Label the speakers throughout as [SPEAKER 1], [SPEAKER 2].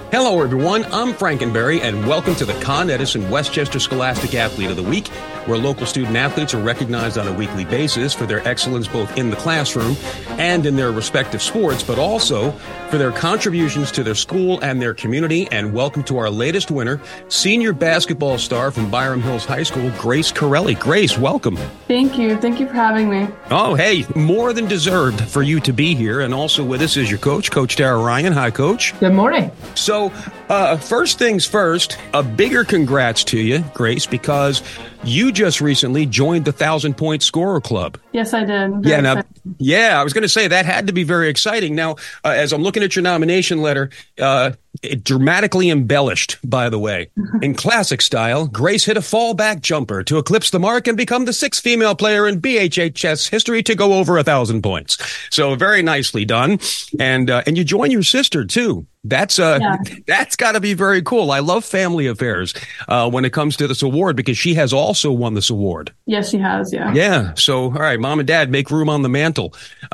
[SPEAKER 1] Hello, everyone. I'm Frankenberry, and welcome to the Con Edison Westchester Scholastic Athlete of the Week, where local student athletes are recognized on a weekly basis for their excellence both in the classroom and in their respective sports, but also for their contributions to their school and their community. And welcome to our latest winner, senior basketball star from Byram Hills High School, Grace Corelli. Grace, welcome.
[SPEAKER 2] Thank you. Thank you for having me.
[SPEAKER 1] Oh, hey, more than deserved for you to be here. And also with us is your coach, Coach Tara Ryan. Hi, Coach.
[SPEAKER 3] Good morning.
[SPEAKER 1] So, first things first, a bigger congrats to you, Grace, because you just recently joined the 1,000-point scorer club.
[SPEAKER 2] Yes, I did.
[SPEAKER 1] I was going to say that had to be very exciting. Now, as I'm looking at your nomination letter, it dramatically embellished, by the way. In classic style, Grace hit a fallback jumper to eclipse the mark and become the sixth female player in BHHS history to go over 1,000 points. So very nicely done. And you join your sister, too. That's got to be very cool. I love family affairs when it comes to this award because she has also won this award.
[SPEAKER 2] Yes, she has. Yeah.
[SPEAKER 1] Yeah. So, all right, Mom and Dad, make room on the mantle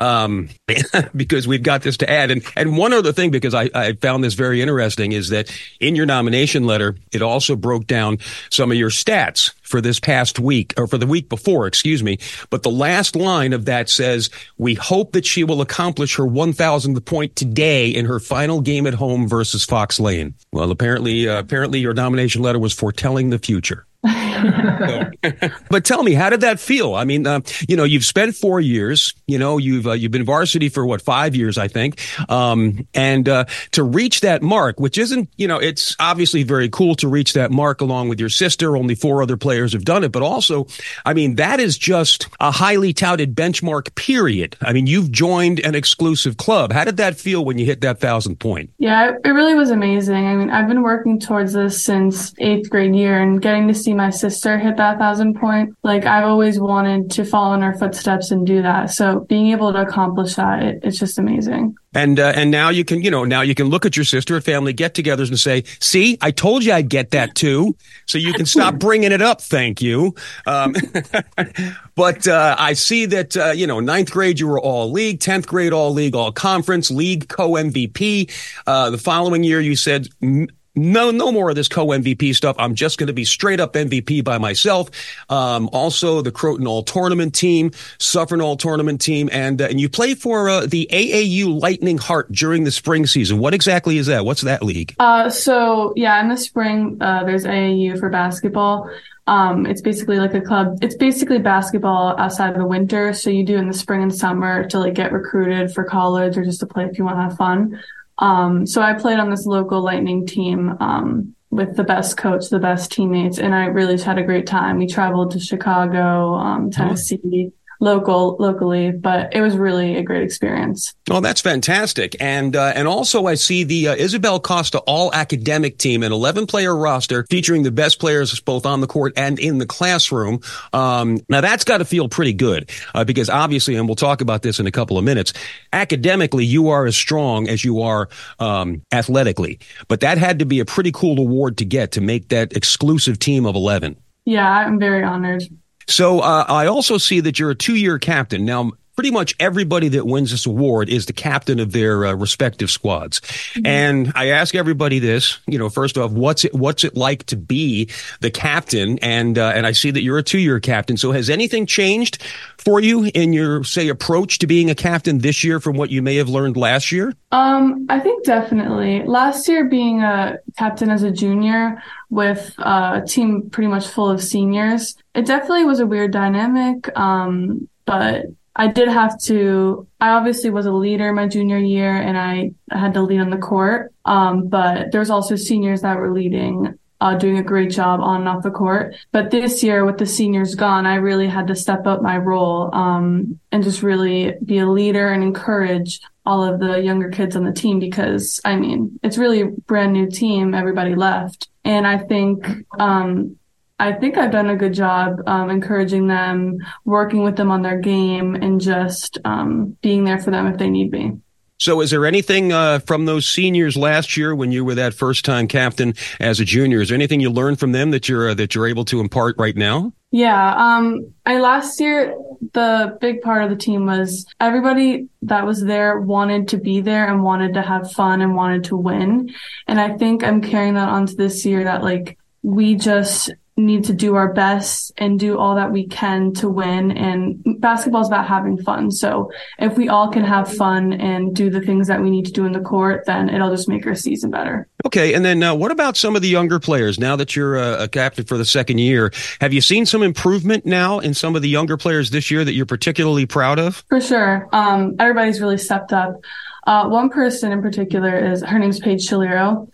[SPEAKER 1] because we've got this to add. And one other thing, because I found this very interesting, is that in your nomination letter, it also broke down some of your stats for this past week, or for the week before, excuse me. But the last line of that says, "We hope that she will accomplish her 1,000th point today in her final game at home versus Fox Lane." Well, apparently your nomination letter was foretelling the future. But tell me, how did that feel? I mean, you've spent 4 years, you've been varsity for 5 years, I think. And to reach that mark, which isn't, it's obviously very cool to reach that mark along with your sister. Only 4 other players have done it. But also, I mean, that is just a highly touted benchmark, period. I mean, you've joined an exclusive club. How did that feel when you hit that 1,000 point?
[SPEAKER 2] Yeah, it really was amazing. I mean, I've been working towards this since 8th grade year, and getting to see my sister hit that 1,000 point, I've always wanted to follow in her footsteps and do that. So being able to accomplish that, it's just amazing.
[SPEAKER 1] And now you can, look at your sister at family get-togethers and say, "See, I told you I'd get that too." So you can stop bringing it up. Thank you. But I see that, 9th grade, you were all league, 10th grade, all league, all conference, league co-MVP. The following year, you said, No more of this co-MVP stuff. I'm just going to be straight up MVP by myself. Also the Croton All-Tournament team, Suffern All-Tournament team, and you play for the AAU Lightning Heart during the spring season. What exactly is that? What's that league?
[SPEAKER 2] In the spring, there's AAU for basketball. It's basically like a club. It's basically basketball outside of the winter. So you do in the spring and summer to get recruited for college or just to play if you want to have fun. So I played on this local Lightning team, with the best coach, the best teammates, and I really just had a great time. We traveled to Chicago, Tennessee, locally, but it was really a great experience.
[SPEAKER 1] Oh, that's fantastic. And also I see the Isabel Costa All Academic Team, an 11-player roster featuring the best players both on the court and in the classroom. Now that's got to feel pretty good, because obviously, and we'll talk about this in a couple of minutes, academically, you are as strong as you are athletically. But that had to be a pretty cool award to get, to make that exclusive team of 11.
[SPEAKER 2] Yeah, I'm very honored.
[SPEAKER 1] So I also see that you're a 2-year captain. Now, pretty much everybody that wins this award is the captain of their respective squads. Mm-hmm. And I ask everybody this, first off, what's it like to be the captain? And I see that you're a 2-year captain. So has anything changed for you in your, say, approach to being a captain this year from what you may have learned last year?
[SPEAKER 2] I think definitely. Last year, being a captain as a junior with a team pretty much full of seniors, it definitely was a weird dynamic. But I obviously was a leader my junior year, and I had to lead on the court. But there was also seniors that were leading, doing a great job on and off the court. But this year, with the seniors gone, I really had to step up my role, and just really be a leader and encourage all of the younger kids on the team, because, it's really a brand new team. Everybody left. And I think I've done a good job encouraging them, working with them on their game, and just being there for them if they need me.
[SPEAKER 1] So is there anything from those seniors last year when you were that first-time captain as a junior? Is there anything you learned from them that you're able to impart right now?
[SPEAKER 2] Yeah, last year, the big part of the team was everybody that was there wanted to be there and wanted to have fun and wanted to win. And I think I'm carrying that onto this year that like we just need to do our best and do all that we can to win. And basketball is about having fun. So if we all can have fun and do the things that we need to do in the court, then it'll just make our season better.
[SPEAKER 1] Okay. And then what about some of the younger players? Now that you're a captain for the second year, have you seen some improvement now in some of the younger players this year that you're particularly proud of?
[SPEAKER 2] For sure. Everybody's really stepped up. One person in particular her name's Paige Chilero.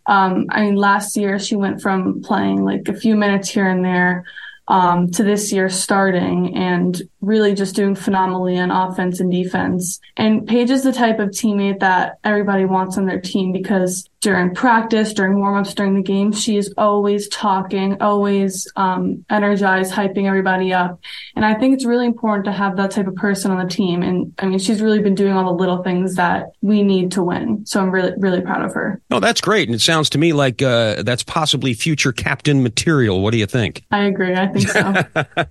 [SPEAKER 2] Last year she went from playing like a few minutes here and there, to this year starting and really just doing phenomenally on offense and defense. And Paige is the type of teammate that everybody wants on their team because during practice, during warm-ups, during the game, she is always talking, always energized, hyping everybody up. And I think it's really important to have that type of person on the team. And she's really been doing all the little things that we need to win. So I'm really, really proud of her.
[SPEAKER 1] Oh, that's great. And it sounds to me like that's possibly future captain material. What do you think?
[SPEAKER 2] I agree. I think so.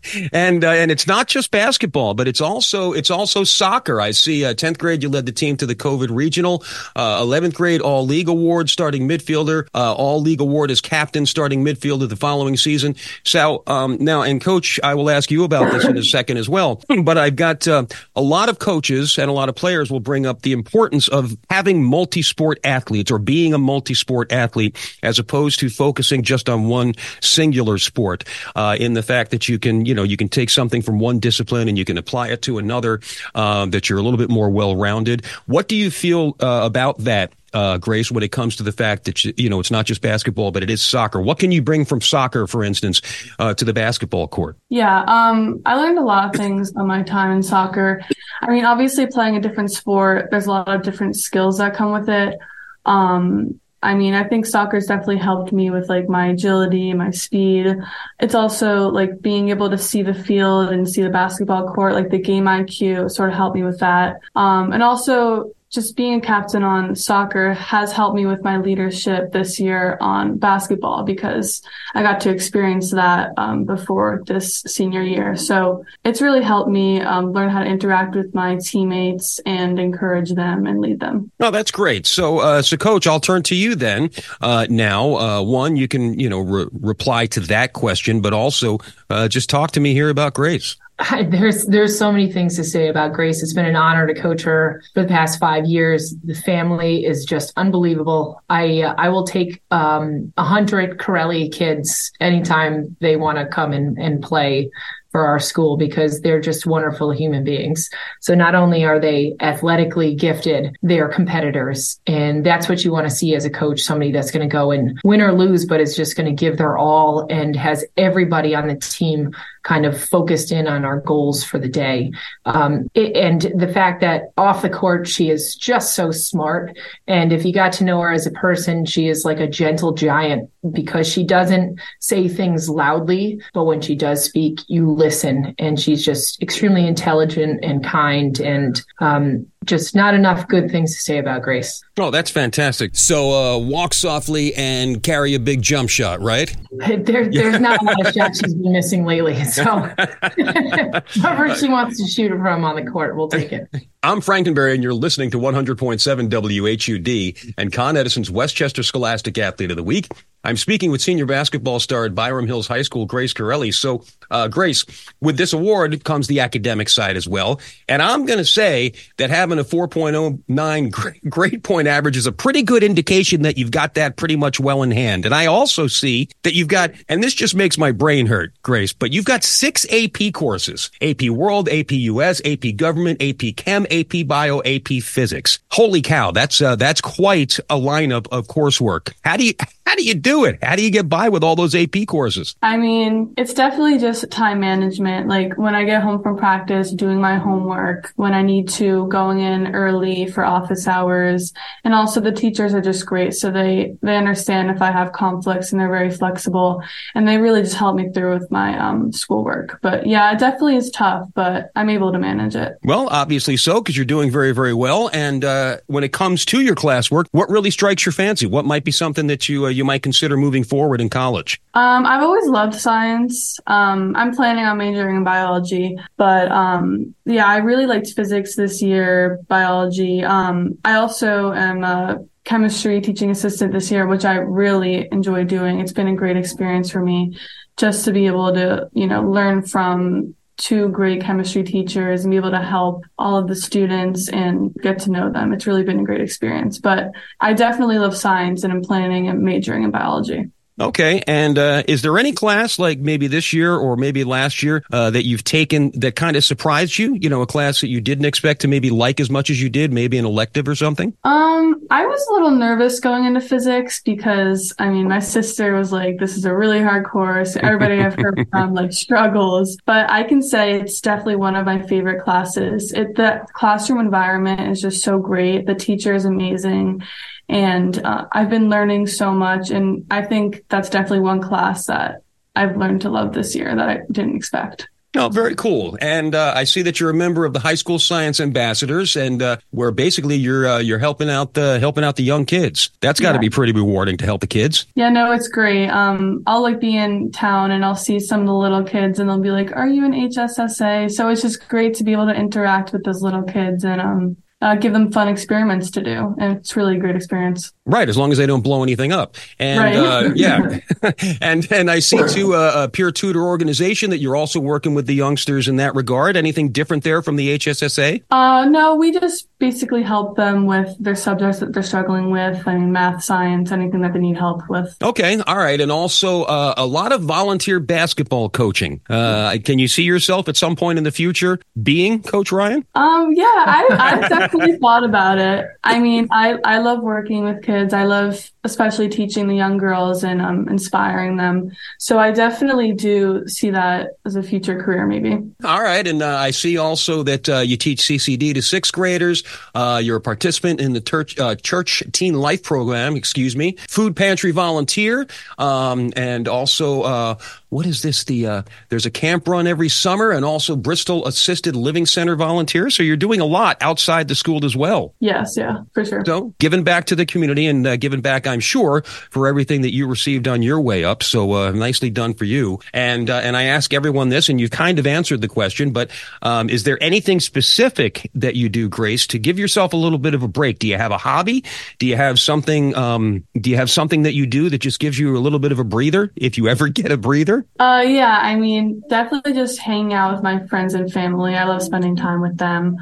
[SPEAKER 1] And it's not just basketball, but it's also soccer. I see 10th grade, you led the team to the COVID regional, 11th grade all-league award starting midfielder, all-league award as captain starting midfielder the following season. So now, and Coach, I will ask you about this in a second as well, but I've got a lot of coaches and a lot of players will bring up the importance of having multi-sport athletes or being a multi-sport athlete as opposed to focusing just on one singular sport, in the fact that you can take something from one discipline and you can apply it to another, that you're a little bit more well-rounded. What do you feel about that, Grace, when it comes to the fact that, it's not just basketball, but it is soccer? What can you bring from soccer, for instance, to the basketball court?
[SPEAKER 2] Yeah, I learned a lot of things on my time in soccer. Obviously playing a different sport, there's a lot of different skills that come with it. I think soccer's definitely helped me with like my agility, my speed. It's also like being able to see the field and see the basketball court, like the game IQ sort of helped me with that. And also just being a captain on soccer has helped me with my leadership this year on basketball because I got to experience that before this senior year. So it's really helped me learn how to interact with my teammates and encourage them and lead them.
[SPEAKER 1] Oh, that's great. So Coach, I'll turn to you then. Now, one, you can, reply to that question, but also just talk to me here about Grace.
[SPEAKER 3] There's so many things to say about Grace. It's been an honor to coach her for the past 5 years. The family is just unbelievable. I will take 100 Corelli kids anytime they want to come and play for our school because they're just wonderful human beings. So not only are they athletically gifted, they are competitors. And that's what you want to see as a coach, somebody that's going to go and win or lose, but is just going to give their all and has everybody on the team kind of focused in on our goals for the day. And the fact that off the court, she is just so smart. And if you got to know her as a person, she is like a gentle giant because she doesn't say things loudly, but when she does speak, you listen. And she's just extremely intelligent and kind and just not enough good things to say about Grace.
[SPEAKER 1] Oh, that's fantastic. So walk softly and carry a big jump shot, right?
[SPEAKER 3] There's not a lot of shots she's been missing lately. So wherever she wants to shoot from on the court, we'll take it.
[SPEAKER 1] I'm Frankenberry, and you're listening to 100.7 WHUD and Con Edison's Westchester Scholastic Athlete of the Week. I'm speaking with senior basketball star at Byram Hills High School, Grace Corelli. So, Grace, with this award comes the academic side as well. And I'm going to say that having a 4.09 grade point average is a pretty good indication that you've got that pretty much well in hand. And I also see that you've got, and this just makes my brain hurt, Grace, but you've got 6 AP courses: AP World, AP US, AP Government, AP Chem, AP Bio, AP Physics. Holy cow, that's quite a lineup of coursework. How do you do do it? How do you get by with all those AP courses?
[SPEAKER 2] I mean, it's definitely just time management. Like when I get home from practice, doing my homework, when I need to, going in early for office hours. And also the teachers are just great. So they understand if I have conflicts, and they're very flexible, and they really just help me through with my schoolwork. But yeah, it definitely is tough, but I'm able to manage it.
[SPEAKER 1] Well, obviously so, because you're doing very, very well. And when it comes to your classwork, what really strikes your fancy? What might be something that you might consider moving forward in college?
[SPEAKER 2] I've always loved science. I'm planning on majoring in biology, but yeah, I really liked physics this year, biology. I also am a chemistry teaching assistant this year, which I really enjoy doing. It's been a great experience for me just to be able to, learn from two great chemistry teachers and be able to help all of the students and get to know them. It's really been a great experience, but I definitely love science and I'm planning on majoring in biology.
[SPEAKER 1] Okay. And is there any class like maybe this year or maybe last year that you've taken that kind of surprised you? A class that you didn't expect to maybe like as much as you did, maybe an elective or something?
[SPEAKER 2] I was a little nervous going into physics because, my sister was like, this is a really hard course. Everybody I've heard from struggles, but I can say it's definitely one of my favorite classes. The classroom environment is just so great. The teacher is amazing. And I've been learning so much, and I think that's definitely one class that I've learned to love this year that I didn't expect.
[SPEAKER 1] Oh, very cool. And I see that you're a member of the High School Science Ambassadors, and where basically you're helping out the young kids. That's got to be pretty rewarding to help the kids.
[SPEAKER 2] Yeah, no, it's great. I'll be in town and I'll see some of the little kids, and they'll be like, "Are you an HSSA?" So it's just great to be able to interact with those little kids and give them fun experiments to do. And it's really a great experience.
[SPEAKER 1] Right, as long as they don't blow anything up. And
[SPEAKER 2] right.
[SPEAKER 1] Yeah. and I see too a peer tutor organization that you're also working with the youngsters in that regard. Anything different there from the HSSA?
[SPEAKER 2] No, we just basically help them with their subjects that they're struggling with. Math, science, anything that they need help with.
[SPEAKER 1] Okay, all right. And also a lot of volunteer basketball coaching. Can you see yourself at some point in the future being Coach Ryan?
[SPEAKER 2] Yeah, I've definitely thought about it. I love working with kids. I love especially teaching the young girls and inspiring them. So I definitely do see that as a future career, maybe. All
[SPEAKER 1] right. And I see also that you teach CCD to sixth graders. You're a participant in the Church Teen Life Program, food pantry volunteer. And also, what is this? There's a camp run every summer, and also Bristol Assisted Living Center volunteer. So you're doing a lot outside the school as well.
[SPEAKER 2] Yes, yeah, for sure.
[SPEAKER 1] So giving back to the community and giving back, I'm sure, for everything that you received on your way up. So nicely done for you. And I ask everyone this, and you've kind of answered the question, but is there anything specific that you do, Grace, to give yourself a little bit of a break? Do you have a hobby? Do you have something that you do that just gives you a little bit of a breather, if you ever get a breather?
[SPEAKER 2] Yeah, definitely just hanging out with my friends and family. I love spending time with them.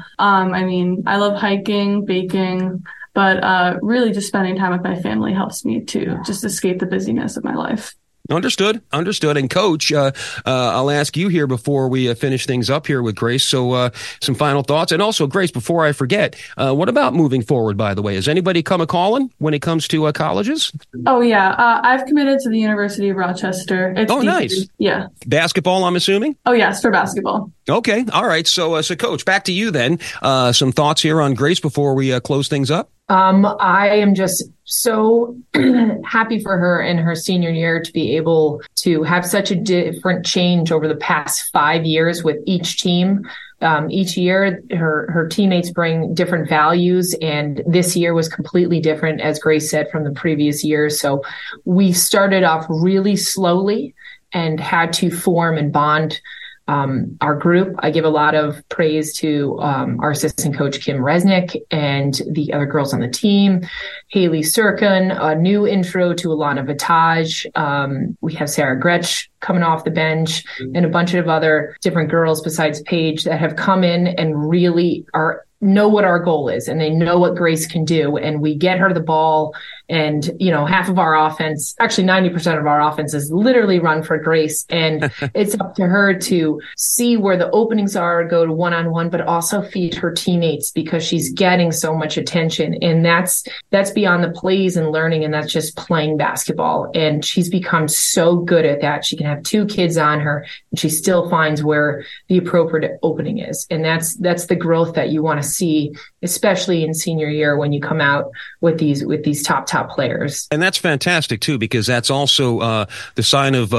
[SPEAKER 2] I love hiking, baking, but really just spending time with my family helps me to just escape the busyness of my life.
[SPEAKER 1] Understood. And Coach, I'll ask you here before we finish things up here with Grace. So some final thoughts. And also, Grace, before I forget, what about moving forward, by the way? Has anybody come a-calling when it comes to colleges?
[SPEAKER 2] Oh, yeah. I've committed to the University of Rochester.
[SPEAKER 1] Nice.
[SPEAKER 2] Yeah.
[SPEAKER 1] Basketball, I'm assuming?
[SPEAKER 2] Oh, yes, for basketball.
[SPEAKER 1] Okay. All right. So Coach, back to you then. Some thoughts here on Grace before we close things up?
[SPEAKER 3] I am just so happy for her in her senior year to be able to have such a different change over the past 5 years with each team. Each year, her teammates bring different values, and this year was completely different, as Grace said, from the previous years. So we started off really slowly and had to form and bond our group. I give a lot of praise to our assistant coach, Kim Resnick, and the other girls on the team, Haley Sirkin, a new intro to Alana Vitage. We have Sarah Gretsch coming off the bench, and a bunch of other different girls besides Paige that have come in and really know what our goal is, and they know what Grace can do. And we get her the ball And, you know, half of our offense, actually 90% of our offense is literally run for Grace. And it's up to her to see where the openings are, go to one-on-one, but also feed her teammates because she's getting so much attention. And that's beyond the plays and learning. And that's just playing basketball. And she's become so good at that. She can have 2 kids on her and she still finds where the appropriate opening is. And that's the growth that you want to see, especially in senior year when you come out with these top players.
[SPEAKER 1] And that's fantastic too, because that's also the sign of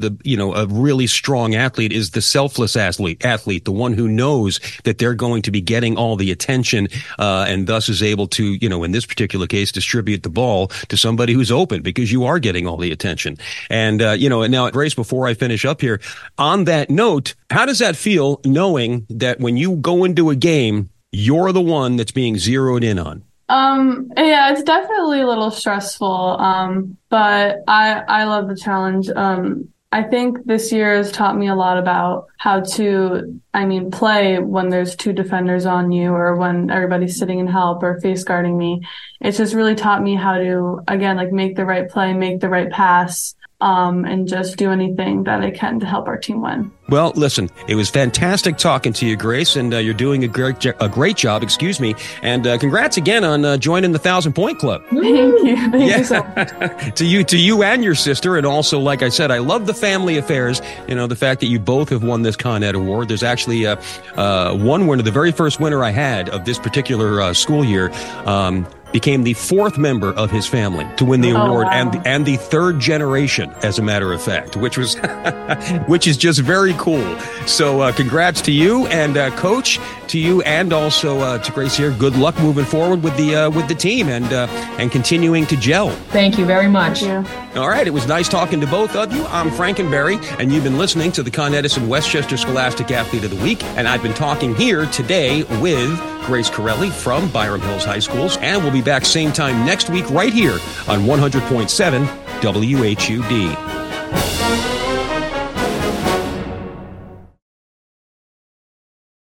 [SPEAKER 1] a really strong athlete is the selfless athlete, the one who knows that they're going to be getting all the attention and thus is able to, in this particular case, distribute the ball to somebody who's open because you are getting all the attention. And, and now, Grace, before I finish up here, on that note, how does that feel knowing that when you go into a game, you're the one that's being zeroed in on?
[SPEAKER 2] Yeah, it's definitely a little stressful. But I love the challenge. I think this year has taught me a lot about how to, play when there's 2 defenders on you or when everybody's sitting in help or face guarding me. It's just really taught me how to, again, make the right play, make the right pass, and just do anything that I can to help our team win.
[SPEAKER 1] Well, listen, it was fantastic talking to you, Grace, and you're doing a great job, and congrats again on joining the 1,000-Point Club.
[SPEAKER 2] Thank you so much.
[SPEAKER 1] to you and your sister, and also, like I said, I love the family affairs, the fact that you both have won this Con Ed award. There's actually one winner, the very first winner I had of this particular school year, became the 4th member of his family to win the award.
[SPEAKER 2] Wow.
[SPEAKER 1] and the 3rd generation, as a matter of fact, which is just very cool. So congrats to you and Coach, to you and also to Grace here. Good luck moving forward with the team and continuing to gel.
[SPEAKER 3] Thank you very much.
[SPEAKER 2] Thank you.
[SPEAKER 1] All right, it was nice talking to both of you. I'm Frankenberry, and you've been listening to the Con Edison Westchester Scholastic Athlete of the Week, and I've been talking here today with Grace Corelli from Byram Hills High Schools, and we'll be back same time next week right here on 100.7 WHUD.